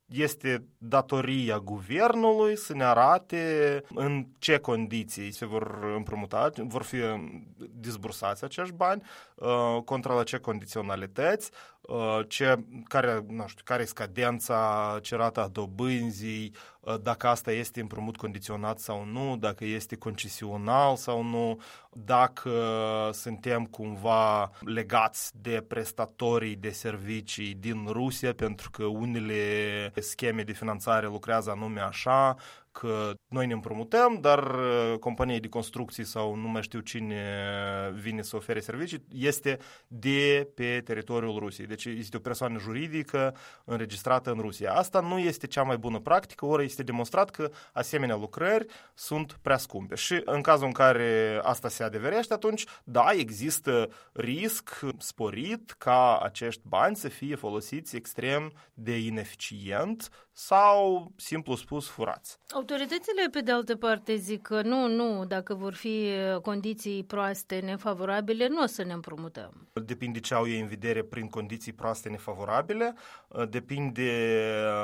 este datoria guvernului să ne arate în ce condiții se vor împrumuta, vor fi disbursați acești bani, contra la ce condiționalități, care e scadența, ce rata dobânzii, dacă asta este împrumut condiționat sau nu, dacă este concesional sau nu, dacă suntem cumva legați de prestatorii de servicii din Rusia, pentru că unele scheme de finanțare lucrează anume așa, că noi ne împrumutăm, dar compania de construcții sau nu mai știu cine vine să ofere servicii, este de pe teritoriul Rusiei. Deci este o persoană juridică înregistrată în Rusia. Asta nu este cea mai bună practică, ori este demonstrat că asemenea lucrări sunt prea scumpe. Și în cazul în care asta se adeverește, atunci, da, există risc sporit ca acești bani să fie folosiți extrem de ineficient sau, simplu spus, furați. Autoritățile, pe de altă parte, zic că nu, dacă vor fi condiții proaste, nefavorabile, nu o să ne împrumutăm. Depinde ce au ei în vedere prin condiții proaste, nefavorabile, depinde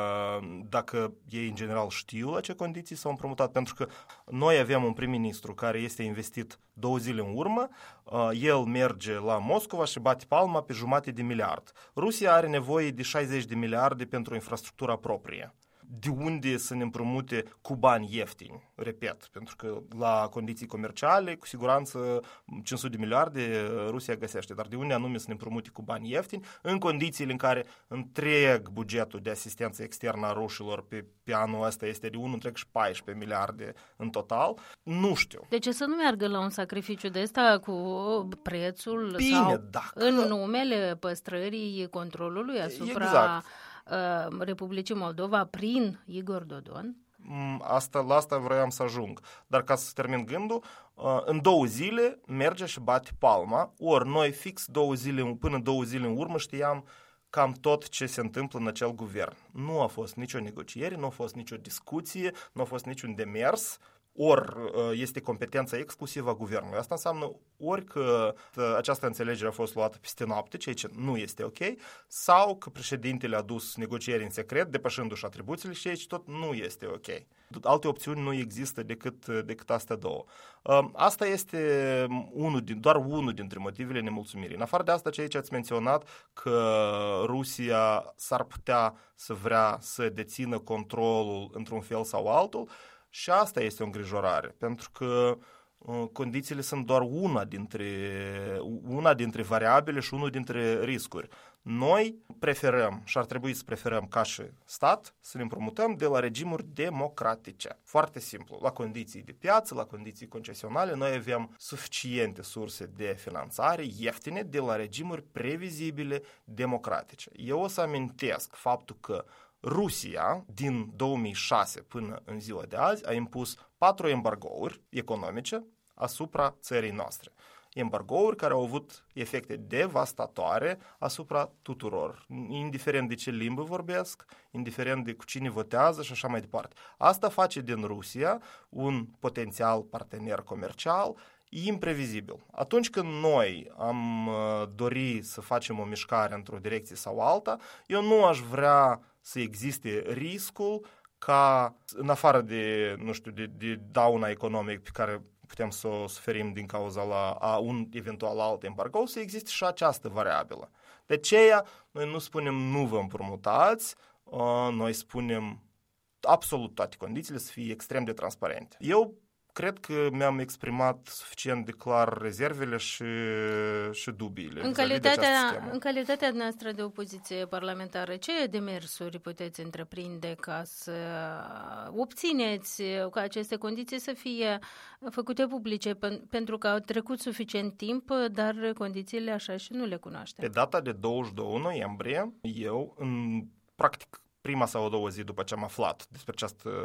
dacă ei, în general, știu la ce condiții s-au împrumutat, pentru că noi avem un prim-ministru care este investit 2 zile în urmă, el merge la Moscova și bate palma pe 500 de miliarde. Rusia are nevoie de 60 de miliarde pentru infrastructura proprie. De unde să ne împrumute cu bani ieftini, repet, pentru că la condiții comerciale, cu siguranță 500 de miliarde Rusia găsește, dar de unde anume să ne împrumute cu bani ieftini, în condițiile în care întreg bugetul de asistență externă a rușilor pe anul ăsta este de 1,14 miliarde în total, nu știu. De ce să nu meargă la un sacrificiu de ăsta cu prețul Bine, sau dacă... în numele păstrării controlului asupra... Exact. Republicii Moldova prin Igor Dodon? La asta vroiam să ajung. Dar ca să termin gândul, în 2 zile merge și bate palma, ori noi fix 2 zile, până 2 zile în urmă știam cam tot ce se întâmplă în acel guvern. Nu a fost nicio negociere, nu a fost nicio discuție, nu a fost niciun demers, ori este competența exclusivă a guvernului. Asta înseamnă ori că această înțelegere a fost luată peste noapte, ceea ce nu este ok, sau că președintele a dus negocieri în secret, depășându-și atribuțiile, ceea ce tot nu este ok. Alte opțiuni nu există decât astea două. Asta este doar unul dintre motivele nemulțumirii. În afară de asta, ceea ce ați menționat, că Rusia s-ar putea să vrea să dețină controlul într-un fel sau altul, și asta este o îngrijorare, pentru că condițiile sunt doar una dintre variabile și unul dintre riscuri. Noi preferăm și ar trebui să preferăm ca și stat să ne împrumutăm de la regimuri democratice. Foarte simplu, la condiții de piață, la condiții concesionale, noi avem suficiente surse de finanțare ieftine de la regimuri previzibile democratice. Eu o să amintesc faptul că Rusia, din 2006 până în ziua de azi, a impus 4 embargouri economice asupra țării noastre. Embargouri care au avut efecte devastatoare asupra tuturor, indiferent de ce limbă vorbesc, indiferent de cu cine votează și așa mai departe. Asta face din Rusia un potențial partener comercial imprevizibil. Atunci când noi am dori să facem o mișcare într-o direcție sau alta, eu nu aș vrea să existe riscul ca, în afară de, de dauna economică pe care putem să o suferim din cauza a un eventual alt embargo, să existe și această variabilă. De aceea, noi nu spunem nu vă împrumutați, noi spunem absolut toate condițiile să fie extrem de transparente. Eu cred că mi-am exprimat suficient de clar rezervele și dubiile. În calitatea noastră de opoziție parlamentară, ce demersuri puteți întreprinde ca să obțineți ca aceste condiții să fie făcute publice? Pentru că a trecut suficient timp, dar condițiile așa și nu le cunoaștem. Pe data de 22 noiembrie, eu, practic, prima sau a doua zi după ce am aflat despre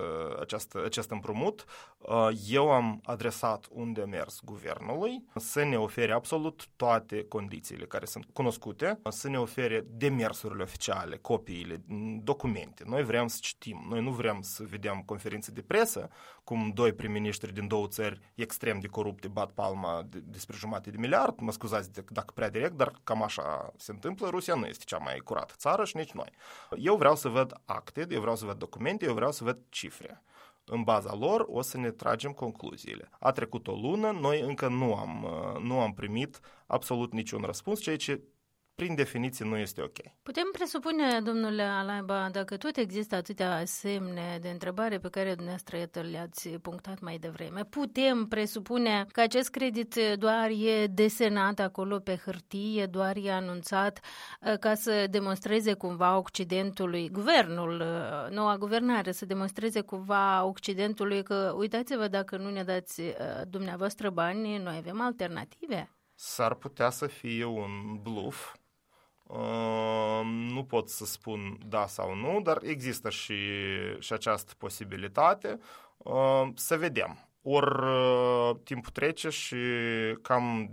acest împrumut, eu am adresat un demers guvernului să ne ofere absolut toate condițiile care sunt cunoscute, să ne ofere demersurile oficiale, copiile, documente. Noi vrem să citim, noi nu vrem să vedem conferințe de presă, cum 2 prim-ministri din 2 țări extrem de corupte bat palma despre 500 de miliarde, mă scuzați dacă prea direct, dar cam așa se întâmplă. Rusia nu este cea mai curată țară și nici noi. Eu vreau să văd văd acte, eu vreau să văd documente, eu vreau să văd cifre. În baza lor o să ne tragem concluziile. A trecut o lună, noi încă nu am primit absolut niciun răspuns, ceea ce prin definiție nu este ok. Putem presupune, domnule Alaiba, dacă tot există atâtea semne de întrebare pe care dumneavoastră le-ați punctat mai devreme, putem presupune că acest credit doar e desenat acolo pe hârtie, doar e anunțat ca să demonstreze cumva Occidentului, guvernul, noua guvernare, să demonstreze cumva Occidentului că, uitați-vă, dacă nu ne dați dumneavoastră bani, noi avem alternative? S-ar putea să fie un bluff. Nu pot să spun da sau nu, dar există și această posibilitate. Să vedem. Ori timpul trece și cam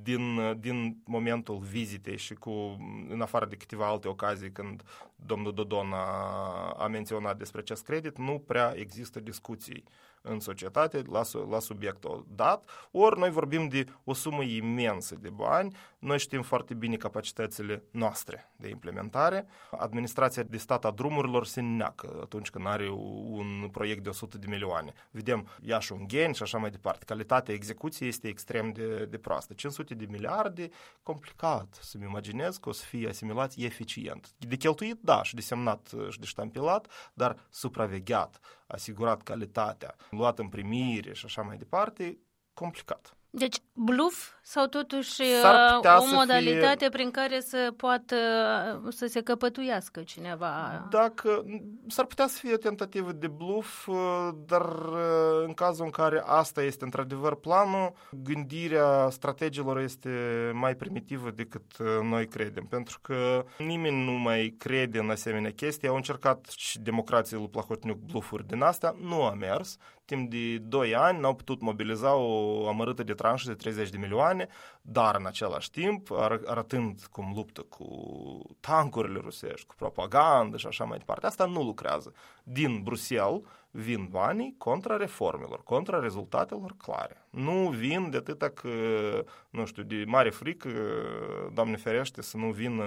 din momentul vizitei și în afară de câteva alte ocazii când domnul Dodon a menționat despre acest credit, nu prea există discuții în societate la subiectul dat, ori noi vorbim de o sumă imensă de bani, noi știm foarte bine capacitățile noastre de implementare. Administrația de stat a drumurilor se neacă atunci când are un proiect de 100 de milioane. Vedem Iași-Ungheni și așa mai departe. Calitatea execuției este extrem de proastă. 500 de miliarde, complicat să-mi imaginez că o să fie asimilați eficient. De cheltuit, da, și de semnat și de ștampilat, dar supravegheat, asigurat calitatea, luat în primire și așa mai departe, complicat. Deci bluff sau totuși o modalitate prin care să poată să se căpătuiască cineva? S-ar putea să fie o tentativă de bluff, dar în cazul în care asta este într-adevăr planul, gândirea strategilor este mai primitivă decât noi credem, pentru că nimeni nu mai crede în asemenea chestii. Au încercat și democrații lui Plahotniuc bluffuri din astea, nu a mers. Timp de 2 ani n-au putut mobiliza o amărâtă de tranșă de 30 de milioane, dar în același timp, arătând cum luptă cu tancurile rusești, cu propagandă și așa mai departe, asta nu lucrează. Din Bruxelles vin banii contra reformelor, contra rezultatelor clare. Nu vin de atâta că, nu știu, de mare frică, Doamne ferește, să nu vină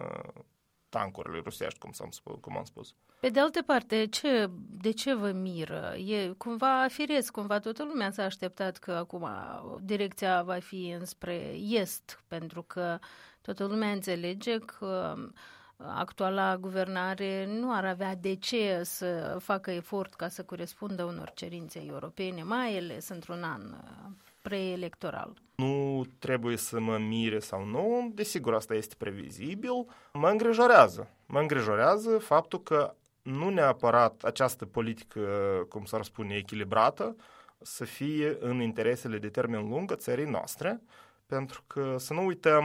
tancurile rusești, cum am spus. Pe de altă parte, de ce vă miră? E cumva firesc, cumva toată lumea s-a așteptat că acum direcția va fi înspre est, pentru că toată lumea înțelege că actuala guvernare nu ar avea de ce să facă efort ca să corespundă unor cerințe europene, mai ales într-un an preelectoral. Nu trebuie să mă mire sau nu, desigur asta este previzibil. Mă îngrijorează faptul că nu neapărat această politică, cum s-ar spune, echilibrată, să fie în interesele de termen lung a țării noastre, pentru că să nu uităm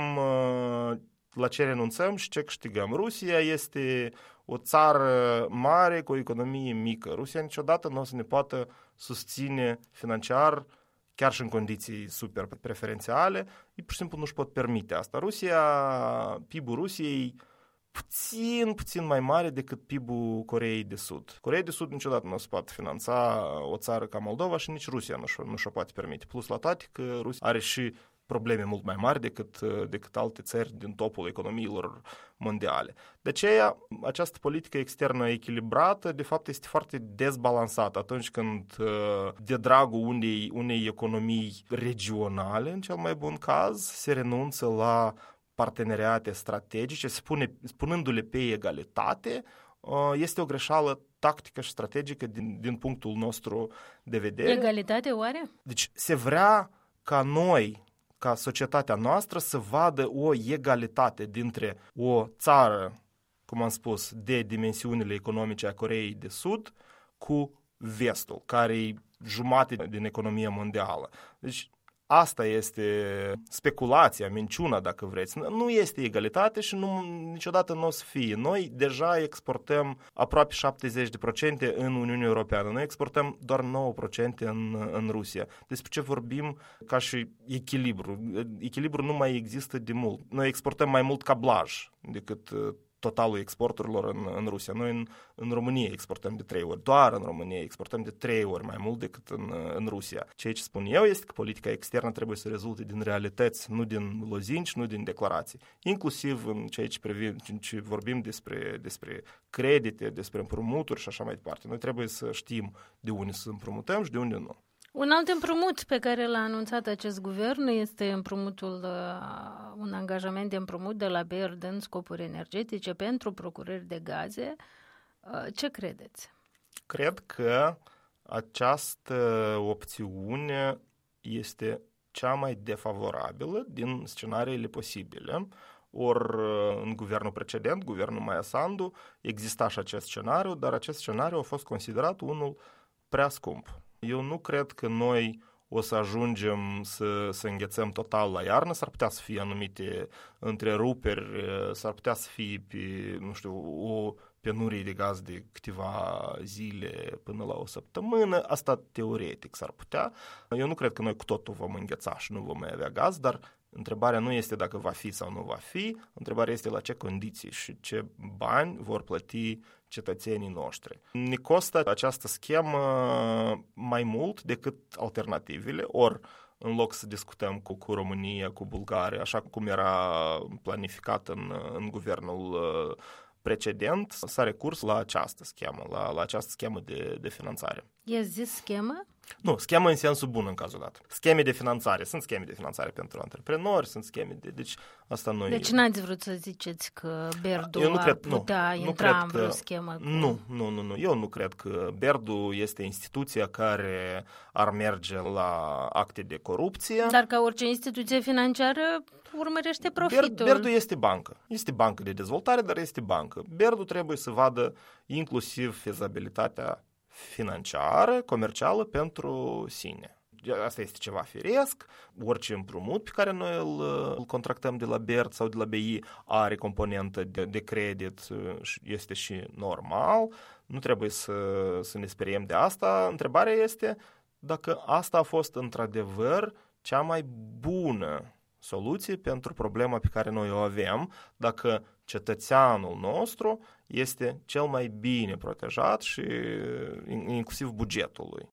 la ce renunțăm și ce câștigăm. Rusia este o țară mare cu o economie mică. Rusia niciodată nu o să ne poată susține financiar, chiar și în condiții super preferențiale, ei pur și simplu nu-și pot permite asta. PIB-ul Rusiei puțin mai mare decât PIB-ul Coreei de Sud. Coreea de Sud niciodată nu se poate finanța o țară ca Moldova și nici Rusia nu și-o poate permite. Plus la toate că Rusia are și probleme mult mai mari decât alte țări din topul economiilor mondiale. De aceea, această politică externă echilibrată, de fapt, este foarte dezbalansată atunci când, de dragul unei economii regionale, în cel mai bun caz, se renunță la parteneriate strategice, spunându-le pe egalitate, este o greșeală tactică și strategică din punctul nostru de vedere. Egalitate oare? Deci se vrea ca noi, ca societatea noastră, să vadă o egalitate dintre o țară, cum am spus, de dimensiunile economice a Coreei de Sud cu vestul, care e jumate din economia mondială. Deci asta este speculația, minciuna, dacă vreți. Nu este egalitate și niciodată nu o să fie. Noi deja exportăm aproape 70% în Uniunea Europeană. Noi exportăm doar 9% în Rusia. Despre ce vorbim ca și echilibru? Echilibru nu mai există de mult. Noi exportăm mai mult cablaj decât totalul exporturilor în Rusia. Noi în România exportăm de 3 ori, doar în România exportăm de 3 ori mai mult decât în Rusia. Ceea ce spun eu este că politica externă trebuie să rezulte din realități, nu din lozinci, nu din declarații. Inclusiv în ceea ce vorbim despre credite, despre împrumuturi și așa mai departe. Noi trebuie să știm de unde să împrumutăm și de unde nu. Un alt împrumut pe care l-a anunțat acest guvern este un angajament de împrumut de la BERD în scopuri energetice pentru procurări de gaze. Ce credeți? Cred că această opțiune este cea mai defavorabilă din scenariile posibile. Ori în guvernul precedent, guvernul Maia Sandu, exista și acest scenariu, dar acest scenariu a fost considerat unul prea scump. Eu nu cred că noi o să ajungem să înghețăm total la iarnă, s-ar putea să fie anumite întreruperi, s-ar putea să fie o penurie de gaz de câteva zile până la o săptămână, asta teoretic s-ar putea. Eu nu cred că noi cu totul vom îngheța și nu vom mai avea gaz, dar întrebarea nu este dacă va fi sau nu va fi, întrebarea este la ce condiții și ce bani vor plăti cetățenii noștri. Ne costă această schemă mai mult decât alternativele, ori în loc să discutăm cu România, cu Bulgaria, așa cum era planificat în guvernul precedent, s-a recurs la această schemă, la această schemă de finanțare. I-ați zis schemă? Nu, schemă în sensul bun în cazul dat. Scheme de finanțare. Sunt scheme de finanțare pentru antreprenori, sunt scheme de... Deci asta nu Deci n-ați vrut să ziceți că BERD-ul ar putea intra în vreo schemă? Nu. Eu nu cred că BERD-ul este instituția care ar merge la acte de corupție. Dar ca orice instituție financiară urmărește profitul. BERD-ul este bancă. Este bancă de dezvoltare, dar este bancă. BERD-ul trebuie să vadă inclusiv fezabilitatea financiară, comercială pentru sine. Asta este ceva firesc, orice împrumut pe care noi îl contractăm de la BERD sau de la BI are componentă de credit, este și normal, nu trebuie să ne speriem de asta. Întrebarea este dacă asta a fost într-adevăr cea mai bună soluție pentru problema pe care noi o avem, dacă cetățeanul nostru este cel mai bine protejat și inclusiv bugetul lui.